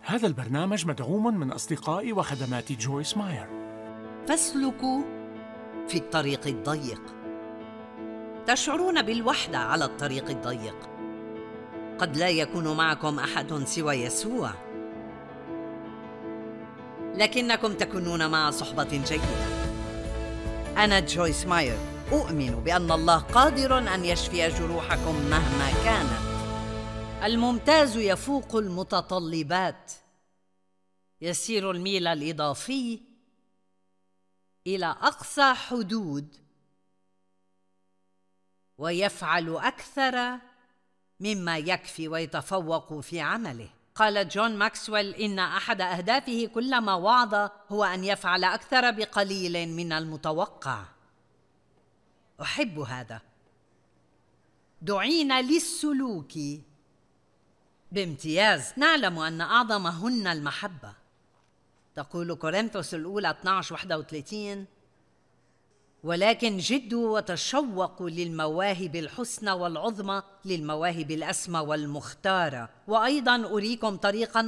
هذا البرنامج مدعوم من أصدقاء وخدمات جويس ماير. فاسلكوا في الطريق الضيق. تشعرون بالوحدة على الطريق الضيق. قد لا يكون معكم أحد سوى يسوع، لكنكم تكونون مع صحبة جيدة. أنا جويس ماير، أؤمن بأن الله قادر أن يشفي جروحكم مهما كانت. الممتاز يفوق المتطلبات، يسير الميل الإضافي إلى أقصى حدود ويفعل أكثر مما يكفي ويتفوق في عمله. قال جون ماكسويل إن أحد أهدافه كلما وعظ هو أن يفعل أكثر بقليل من المتوقع. أحب هذا. دعينا للسلوك بامتياز. نعلم أن أعظمهن المحبة. تقول كورنثوس الأولى 12:31: ولكن جدوا وتشوقوا للمواهب الحسنى والعظمى، للمواهب الأسمى والمختارة. وأيضا أريكم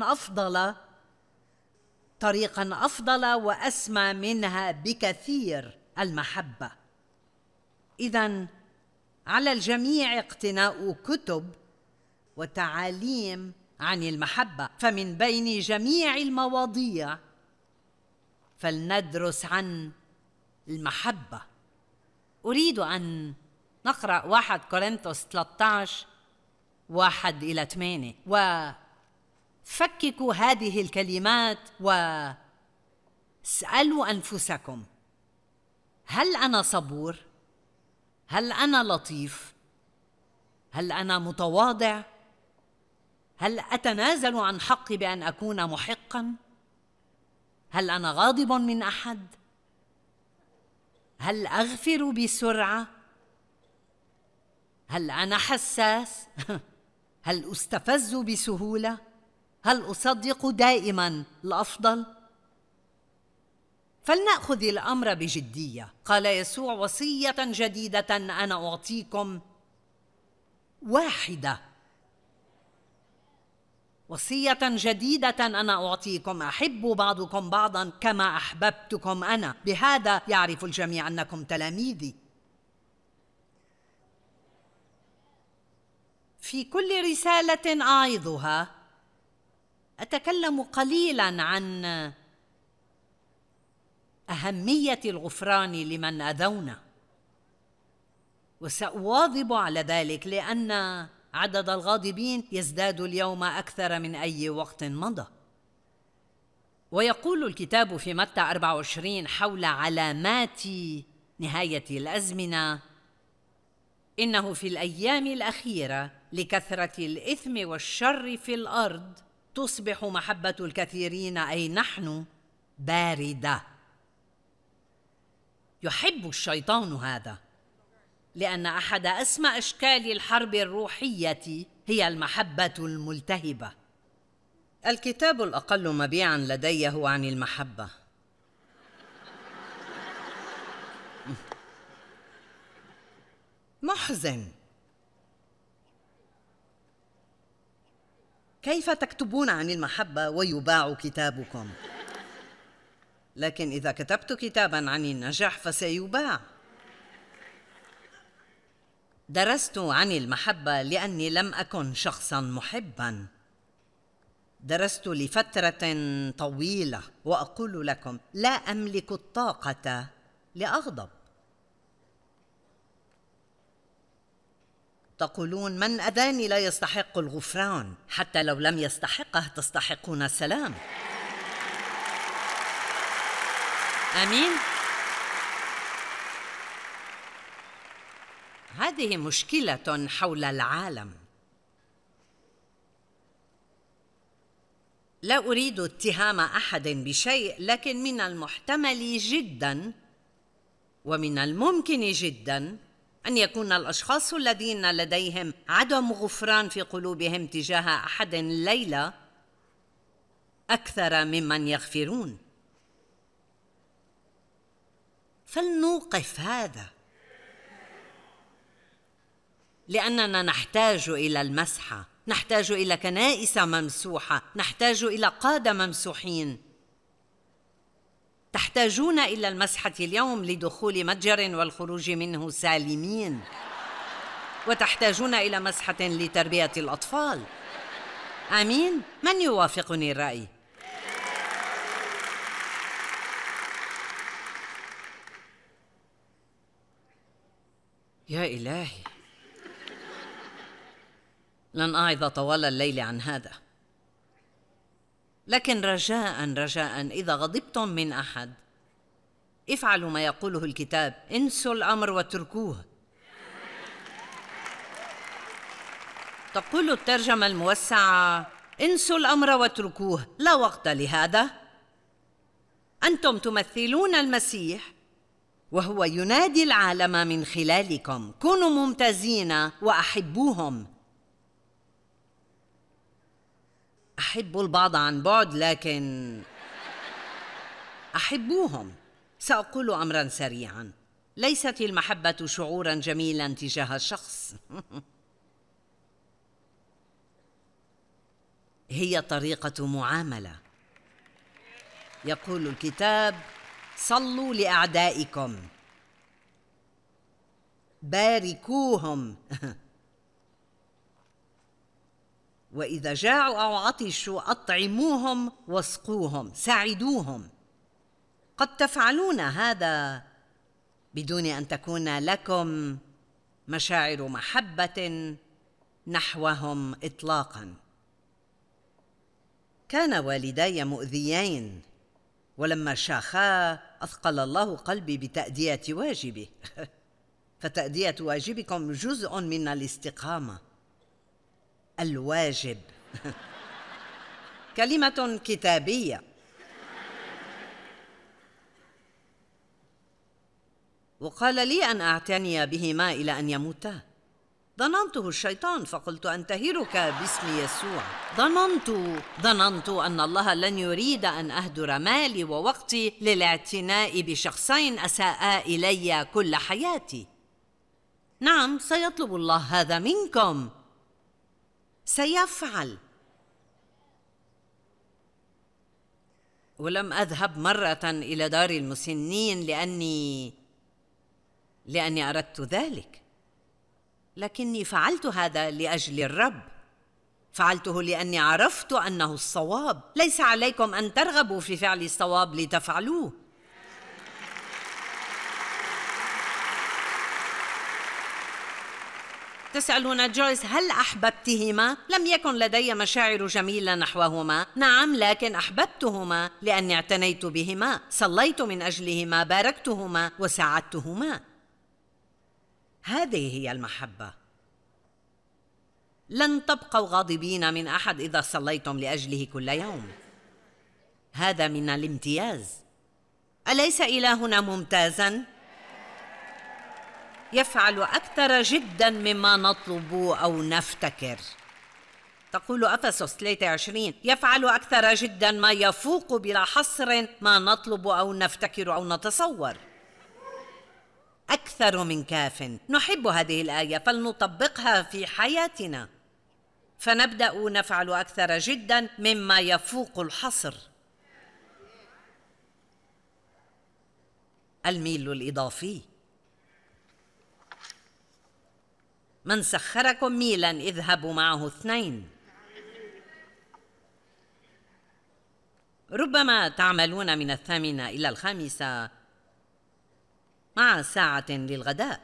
طريقا أفضل وأسمى منها بكثير: المحبة. إذن على الجميع اقتناء كتب وتعاليم عن المحبة، فمن بين جميع المواضيع فلندرس عن المحبة. أريد أن نقرأ 1 كورنثوس 13:1-8، وفككوا هذه الكلمات واسألوا أنفسكم: هل أنا صبور؟ هل أنا لطيف؟ هل أنا متواضع؟ هل أتنازل عن حقي بأن أكون محقاً؟ هل أنا غاضب من أحد؟ هل أغفر بسرعة؟ هل أنا حساس؟ هل أستفز بسهولة؟ هل أصدق دائماً الأفضل؟ فلنأخذ الأمر بجدية. قال يسوع: وصية جديدة أنا أعطيكم، واحدة. وصية جديدة أنا أعطيكم: أحبوا بعضكم بعضاً كما أحببتكم أنا، بهذا يعرف الجميع أنكم تلاميذي. في كل رسالة أعظها أتكلم قليلاً عن أهمية الغفران لمن أذونا، وسأواظب على ذلك لأن عدد الغاضبين يزداد اليوم أكثر من أي وقت مضى. ويقول الكتاب في متى 24 حول علامات نهاية الأزمنة: إنه في الأيام الأخيرة لكثرة الإثم والشر في الأرض تصبح محبة الكثيرين، أي نحن، باردة. يحب الشيطان هذا، لأن أحد أسمى أشكال الحرب الروحية هي المحبة الملتهبة. الكتاب الأقل مبيعاً لدي هو عن المحبة. محزن. كيف تكتبون عن المحبة ويباع كتابكم؟ لكن إذا كتبت كتاباً عن النجاح فسيباع. درست عن المحبة لأني لم أكن شخصاً محباً. درست لفترة طويلة، وأقول لكم لا أملك الطاقة لأغضب. تقولون: من أذاني لا يستحق الغفران. حتى لو لم يستحقه تستحقون السلام. آمين. هذه مشكلة حول العالم. لا أريد اتهام أحد بشيء، لكن من المحتمل جداً ومن الممكن جداً أن يكون الأشخاص الذين لديهم عدم غفران في قلوبهم تجاه أحد الليلة أكثر ممن يغفرون. فلنوقف هذا، لأننا نحتاج إلى المسحة، نحتاج إلى كنائس ممسوحة، نحتاج إلى قادة ممسوحين. تحتاجون إلى المسحة اليوم لدخول متجر والخروج منه سالمين، وتحتاجون إلى مسحة لتربية الأطفال. آمين؟ من يوافقني الرأي؟ يا إلهي، لن أعظ طوال الليل عن هذا، لكن رجاء إذا غضبتم من أحد افعلوا ما يقوله الكتاب: انسوا الأمر واتركوه. تقول الترجمة الموسعة: انسوا الأمر واتركوه، لا وقت لهذا. أنتم تمثلون المسيح وهو ينادي العالم من خلالكم: كونوا ممتازين وأحبوهم. أحبوا البعض عن بعد، لكن أحبوهم. سأقول أمراً سريعاً: ليست المحبة شعوراً جميلاً تجاه الشخص هي طريقة معاملة. يقول الكتاب: صلوا لأعدائكم، باركوهم وإذا جاعوا أو عطشوا أطعموهم واسقوهم، ساعدوهم. قد تفعلون هذا بدون أن تكون لكم مشاعر محبة نحوهم إطلاقاً. كان والداي مؤذيين، ولما شاخا أثقل الله قلبي بتأدية واجبه فتأدية واجبكم جزء من الاستقامة. الواجب كلمة كتابية. وقال لي أن أعتني بهما إلى أن يموتا. ظننته الشيطان، فقلت: أنتهرك باسم يسوع. ظننت أن الله لن يريد أن أهدر مالي ووقتي للاعتناء بشخصين أساءا إلي كل حياتي. نعم، سيطلب الله هذا منكم، سيفعل. ولم أذهب مرة إلى دار المسنين لأني أردت ذلك، لكني فعلت هذا لأجل الرب. فعلته لأني عرفت أنه الصواب. ليس عليكم أن ترغبوا في فعل الصواب لتفعلوه. تسألون جويس: هل أحببتهما؟ لم يكن لدي مشاعر جميلة نحوهما. نعم، لكن أحببتهما لأني اعتنيت بهما، صليت من أجلهما، باركتهما وساعدتهما. هذه هي المحبة. لن تبقوا غاضبين من أحد إذا صليتم لأجله كل يوم. هذا من الامتياز. أليس إلهنا ممتازاً؟ يفعل أكثر جداً مما نطلب أو نفتكر. تقول أفسس 23: يفعل أكثر جداً، ما يفوق بلا حصر ما نطلب أو نفتكر أو نتصور. أكثر من كاف. نحب هذه الآية، فلنطبقها في حياتنا. فنبدأ نفعل أكثر جداً مما يفوق الحصر. الميل الإضافي: من سخركم ميلاً اذهبوا معه 2. ربما تعملون من 8 إلى 5 مع ساعة للغداء.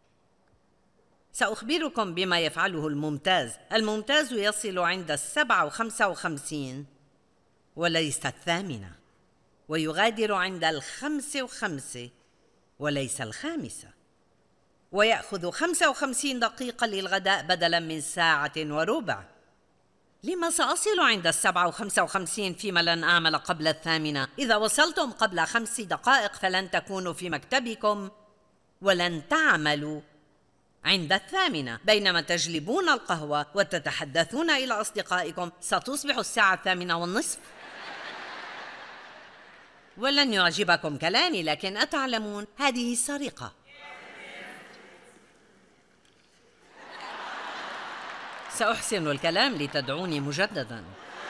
سأخبركم بما يفعله الممتاز. الممتاز يصل عند 7:55 وليس 8، ويغادر عند 5:05 وليس 5، ويأخذ 55 دقيقة للغداء بدلاً من 1:15. لما سأصل عند 7:55 فيما لن أعمل قبل 8؟ إذا وصلتم قبل 5 دقائق فلن تكونوا في مكتبكم ولن تعملوا عند 8. بينما تجلبون القهوة وتتحدثون إلى أصدقائكم ستصبح الساعة 8:30. ولن يعجبكم كلامي، لكن أتعلمون هذه سرقة. سأحسن الكلام لتدعوني مجدداً.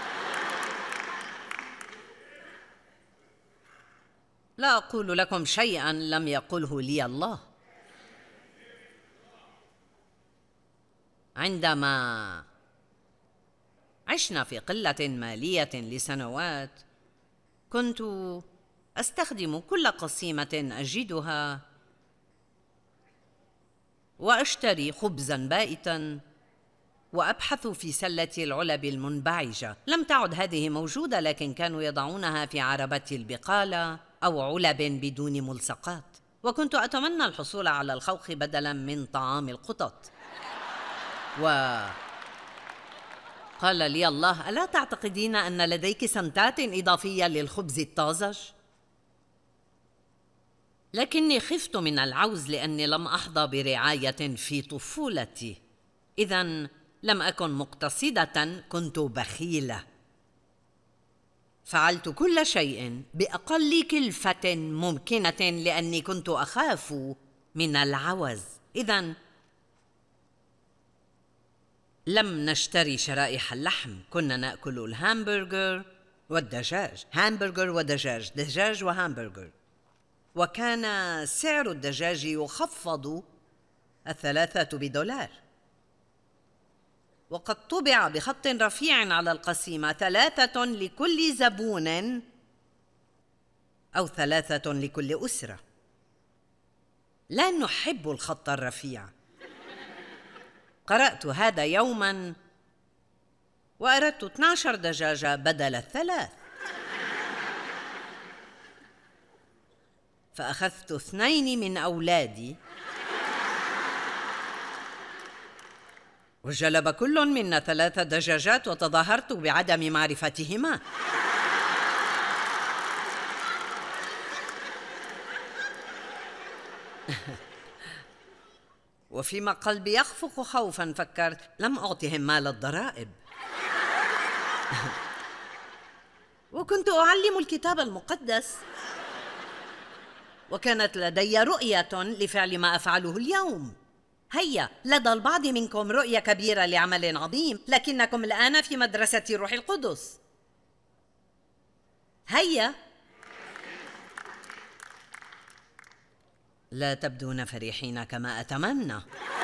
لا أقول لكم شيئاً لم يقله لي الله. عندما عشنا في قلة مالية لسنوات، كنت أستخدم كل قسيمة أجدها وأشتري خبزاً بائتاً وأبحث في سلة العلب المنبعجة. لم تعد هذه موجودة، لكن كانوا يضعونها في عربة البقالة أو علب بدون ملصقات، وكنت أتمنى الحصول على الخوخ بدلاً من طعام القطط. وقال لي الله: ألا تعتقدين أن لديك سنتات إضافية للخبز الطازج؟ لكني خفت من العوز لأني لم أحظى برعاية في طفولتي، إذن لم أكن مقتصدة، كنت بخيلة. فعلت كل شيء بأقل كلفة ممكنة لأني كنت أخاف من العوز. إذن لم نشتري شرائح اللحم، كنا نأكل الهامبرغر والدجاج، هامبرغر ودجاج، دجاج وهامبرغر. وكان سعر الدجاج يخفض 3 $، وقد طبع بخط رفيع على القسيمة 3 لكل زبون أو 3 لكل أسرة. لا نحب الخط الرفيع. قرأت هذا يوماً وأردت 12 دجاجة بدل 3، فأخذت 2 من أولادي وجلب كل منا 3 دجاجات وتظاهرت بعدم معرفتهما. وفيما قلبي يخفق خوفاً فكرت: لم أعطهم مال الضرائب. وكنت أعلم الكتاب المقدس، وكانت لدي رؤية لفعل ما أفعله اليوم. هيا، لدى البعض منكم رؤية كبيرة لعمل عظيم، لكنكم الآن في مدرسة الروح القدس. هيا. لا تبدون فرحين كما أتمنى.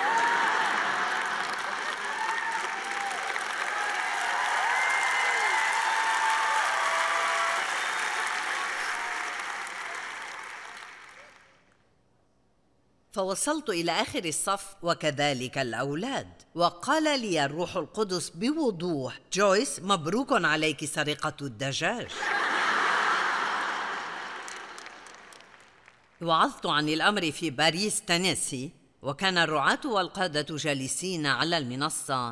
فوصلت إلى آخر الصف وكذلك الأولاد، وقال لي الروح القدس بوضوح: جويس، مبروك عليك سرقة الدجاج. وعظت عن الأمر في باريس، تينيسي، وكان الرعاة والقادة جالسين على المنصة،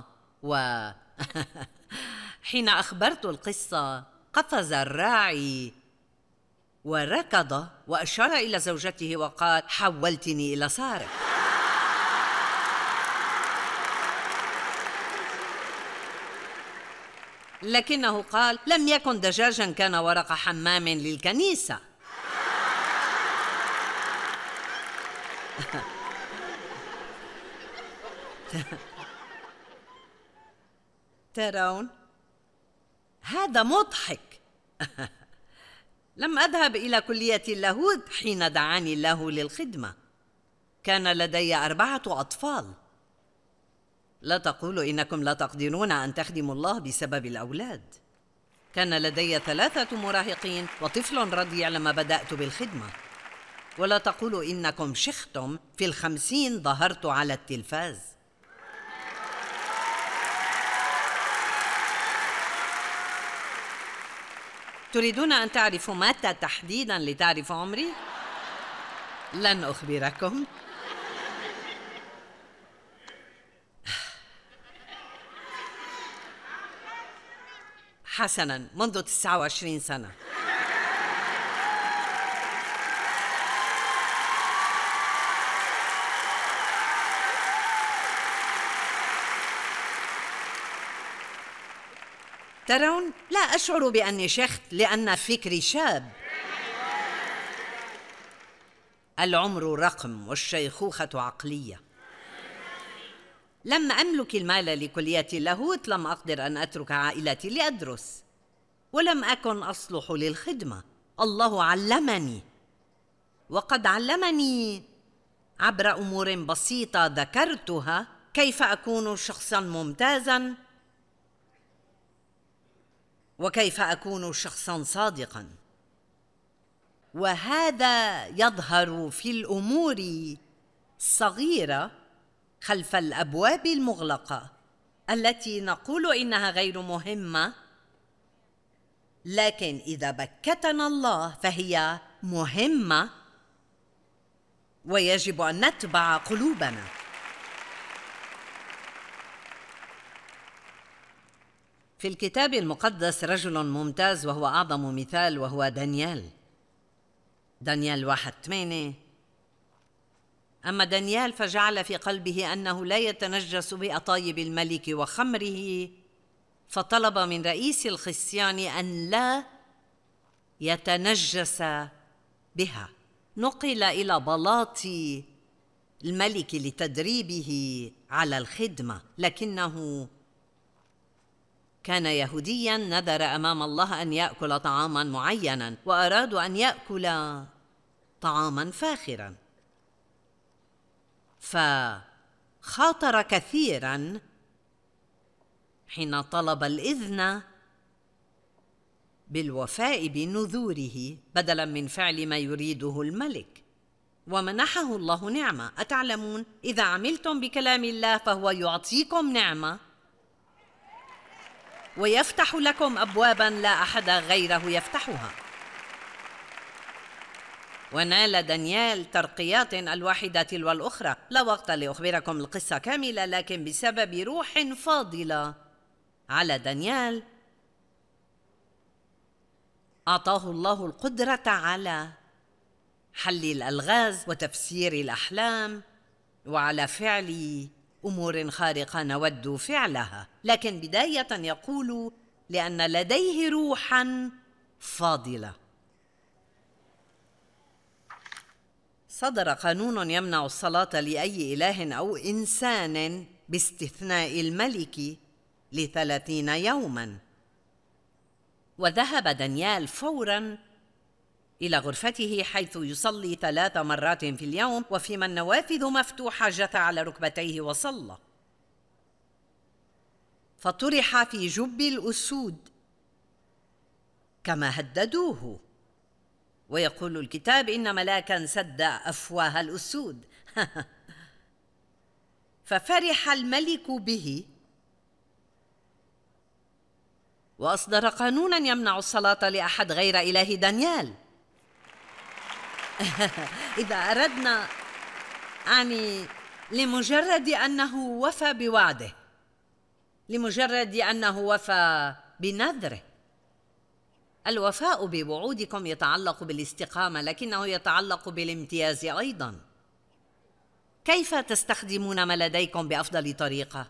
حين أخبرت القصة قفز الراعي وركض وأشار إلى زوجته وقال: حولتني إلى سارق. لكنه قال: لم يكن دجاجاً، كان ورق حمام للكنيسة. ترون، هذا مضحك. لم أذهب إلى كلية اللاهوت حين دعاني الله للخدمة. كان لدي 4 أطفال. لا تقولوا إنكم لا تقدرون أن تخدموا الله بسبب الأولاد. كان لدي 3 مراهقين وطفل رضيع لما بدأت بالخدمة. ولا تقولوا إنكم شختم، في 50 ظهرت على التلفاز. تريدون أن تعرفوا متى تحديداً لتعرفوا عمري؟ لن أخبركم. حسناً، منذ 29 سنة. ترون، لا أشعر بأني شخت لأن فكري شاب. العمر رقم والشيخوخة عقلية. لم أملك المال لكلية اللاهوت، لم أقدر أن أترك عائلتي لأدرس، ولم أكن أصلح للخدمة. الله علمني، وقد علمني عبر أمور بسيطة ذكرتها كيف أكون شخصاً ممتازاً وكيف أكون شخصاً صادقاً. وهذا يظهر في الأمور الصغيرة خلف الأبواب المغلقة التي نقول إنها غير مهمة، لكن إذا بكتنا الله فهي مهمة ويجب أن نتبع قلوبنا. في الكتاب المقدس رجل ممتاز وهو أعظم مثال، وهو دانيال. دانيال 1:8: أما دانيال فجعل في قلبه أنه لا يتنجس بأطايب الملك وخمره، فطلب من رئيس الخصيان أن لا يتنجس بها. نقل إلى بلاط الملك لتدريبه على الخدمة، لكنه كان يهودياً نذر أمام الله أن يأكل طعاماً معيناً، وأرادوا أن يأكل طعاماً فاخراً، فخاطر كثيراً حين طلب الإذن بالوفاء بنذوره بدلاً من فعل ما يريده الملك، ومنحه الله نعمة. أتعلمون، إذا عملتم بكلام الله فهو يعطيكم نعمة ويفتح لكم أبواباً لا أحد غيره يفتحها. ونال دانيال ترقيات الواحدة تلو الأخرى. لا وقت لأخبركم القصة كاملة، لكن بسبب روح فاضلة على دانيال أعطاه الله القدرة على حل الألغاز وتفسير الأحلام وعلى فعل أمور خارقة نود فعلها. لكن بداية يقول: لأن لديه روحاً فاضلة. صدر قانون يمنع الصلاة لأي إله أو إنسان باستثناء الملك ل30 يوماً. وذهب دانيال فوراً إلى غرفته، حيث يصلي 3 مرات في اليوم، وفيما النوافذ مفتوحة جثى على ركبتيه وصلى. فطرح في جب الأسود كما هددوه، ويقول الكتاب إن ملاكاً سد أفواه الأسود. ففرح الملك به وأصدر قانوناً يمنع الصلاة لأحد غير إله دانيال. إذا أردنا لمجرد أنه وفى بوعده، لمجرد أنه وفى بنذره. الوفاء بوعودكم يتعلق بالاستقامة، لكنه يتعلق بالامتياز أيضاً. كيف تستخدمون ما لديكم بأفضل طريقة؟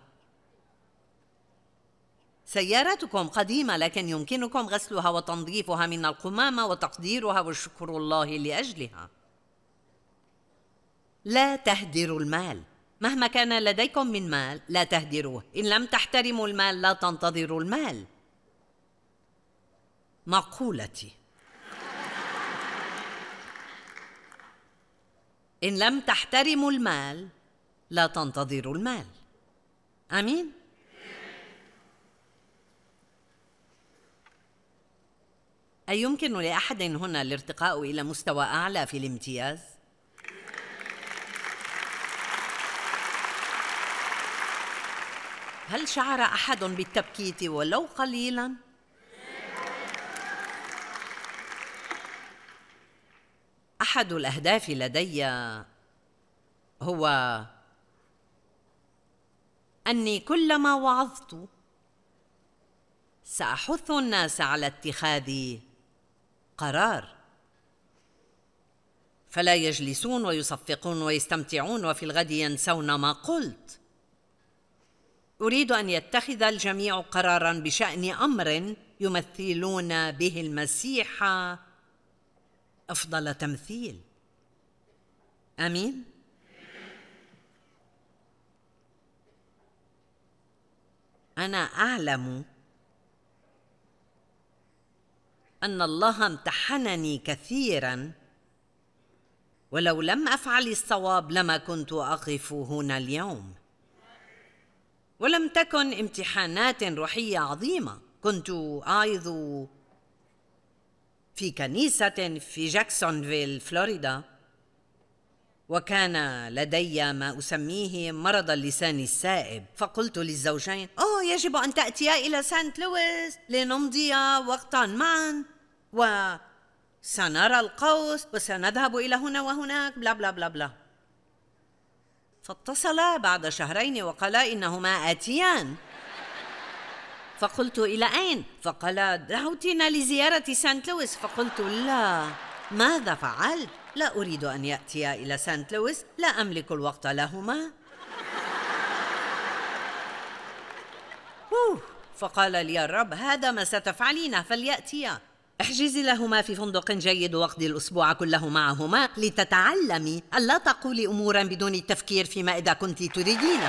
سيارتكم قديمة، لكن يمكنكم غسلها وتنظيفها من القمامة وتقديرها والشكر الله لأجلها. لا تهدروا المال. مهما كان لديكم من مال لا تهدروه. إن لم تحترموا المال لا تنتظروا المال. مقولتي: إن لم تحترموا المال لا تنتظروا المال. آمين؟ أيمكن لأحد هنا الارتقاء إلى مستوى أعلى في الامتياز؟ هل شعر أحد بالتبكيت ولو قليلاً؟ أحد الأهداف لدي هو أني كلما وعظت سأحث الناس على اتخاذ قرار، فلا يجلسون ويصفقون ويستمتعون وفي الغد ينسون ما قلت. أريد أن يتخذ الجميع قراراً بشأن أمر يمثلون به المسيح أفضل تمثيل. آمين؟ أنا أعلم أن الله امتحنني كثيراً، ولو لم أفعل الصواب لما كنت أقف هنا اليوم. ولم تكن امتحانات روحية عظيمة. كنت أعظ في كنيسة في جاكسونفيل، فلوريدا، وكان لدي ما أسميه مرض اللسان السائب. فقلت للزوجين: يجب أن تأتيا إلى سانت لويس لنمضي وقتا معا، وسنرى القوس وسنذهب إلى هنا وهناك، بلا بلا بلا بلا. فاتصلا بعد شهرين وقالا إنهما آتيان. فقلت: إلى أين؟ فقالا: دعوتنا لزيارة سانت لويس. فقلت: لا، ماذا فعلت؟ لا أريد أن يأتيا إلى سانت لويس، لا أملك الوقت لهما. فقال لي الرب: هذا ما ستفعلينه، فليأتيا. احجزي لهما في فندق جيد واقضي الأسبوع كله معهما لتتعلمي ألا تقولي أمورا بدون التفكير فيما إذا كنت تريدينه.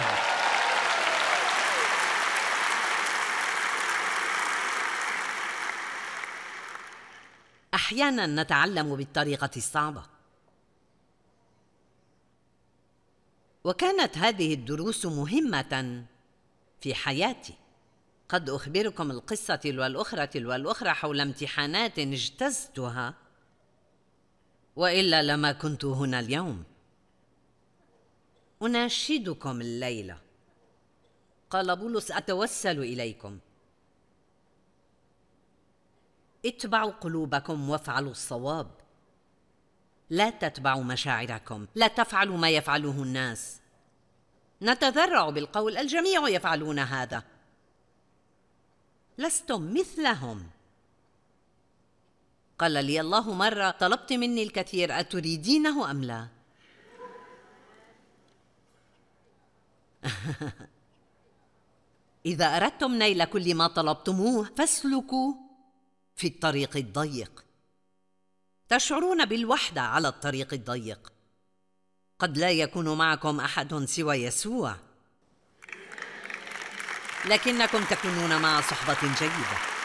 أحيانا نتعلم بالطريقة الصعبة، وكانت هذه الدروس مهمة في حياتي. قد أخبركم القصة تلو الأخرى حول امتحانات اجتزتها، وإلا لما كنت هنا اليوم. أناشدكم الليلة، قال بولس: أتوسل إليكم، اتبعوا قلوبكم وافعلوا الصواب، لا تتبعوا مشاعركم، لا تفعلوا ما يفعله الناس. نتذرع بالقول: الجميع يفعلون هذا. لستم مثلهم. قال لي الله مرة: طلبت مني الكثير، أتريدينه أم لا؟ إذا أردتم نيل كل ما طلبتموه فاسلكوا في الطريق الضيق. تشعرون بالوحدة على الطريق الضيق. قد لا يكون معكم أحد سوى يسوع، لكنكم تكونون مع صحبة جيدة.